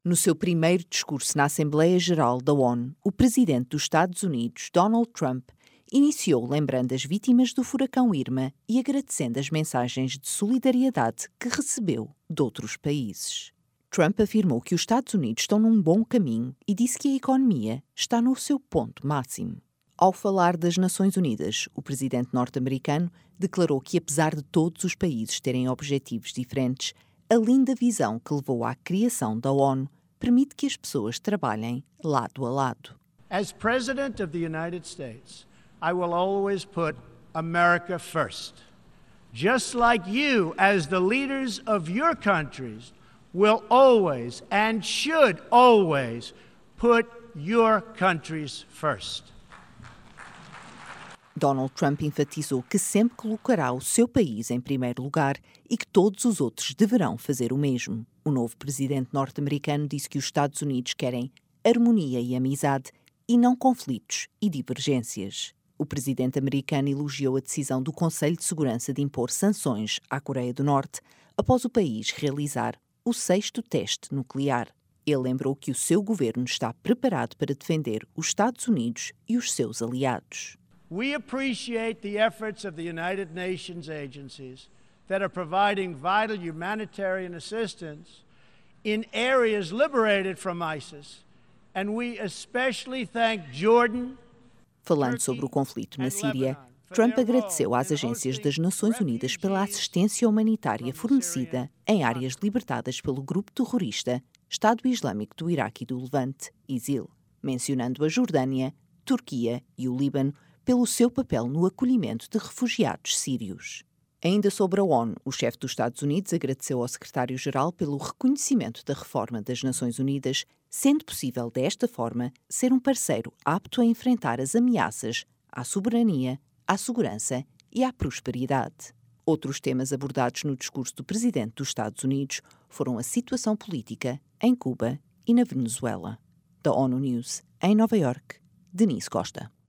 No seu primeiro discurso na Assembleia Geral da ONU, o presidente dos Estados Unidos, Donald Trump, iniciou lembrando as vítimas do furacão Irma e agradecendo as mensagens de solidariedade que recebeu de outros países. Trump afirmou que os Estados Unidos estão num bom caminho e disse que a economia está no seu ponto máximo. Ao falar das Nações Unidas, o presidente norte-americano declarou que, apesar de todos os países terem objetivos diferentes, a linda visão que levou à criação da ONU permite que as pessoas trabalhem lado a lado. As President of the United States, I will always put America first. Just like you, as the leaders of your countries, will always and should always put your countries first. Donald Trump enfatizou que sempre colocará o seu país em primeiro lugar e que todos os outros deverão fazer o mesmo. O novo presidente norte-americano disse que os Estados Unidos querem harmonia e amizade e não conflitos e divergências. O presidente americano elogiou a decisão do Conselho de Segurança de impor sanções à Coreia do Norte após o país realizar o 6º teste nuclear. Ele lembrou que o seu governo está preparado para defender os Estados Unidos e os seus aliados. We appreciate the efforts of the United Nations agencies that are providing vital humanitarian assistance in areas liberated from ISIS, and we especially thank Jordan. Falando sobre o conflito na Síria, Trump agradeceu às agências das Nações Unidas pela assistência humanitária fornecida em áreas libertadas pelo grupo terrorista Estado Islâmico do Iraque e do Levante, ISIL, mencionando a Jordânia, Turquia e o Líbano pelo seu papel no acolhimento de refugiados sírios. Ainda sobre a ONU, o chefe dos Estados Unidos agradeceu ao secretário-geral pelo reconhecimento da reforma das Nações Unidas, sendo possível desta forma ser um parceiro apto a enfrentar as ameaças à soberania, à segurança e à prosperidade. Outros temas abordados no discurso do presidente dos Estados Unidos foram a situação política em Cuba e na Venezuela. Da ONU News, em Nova Iorque, Denise Costa.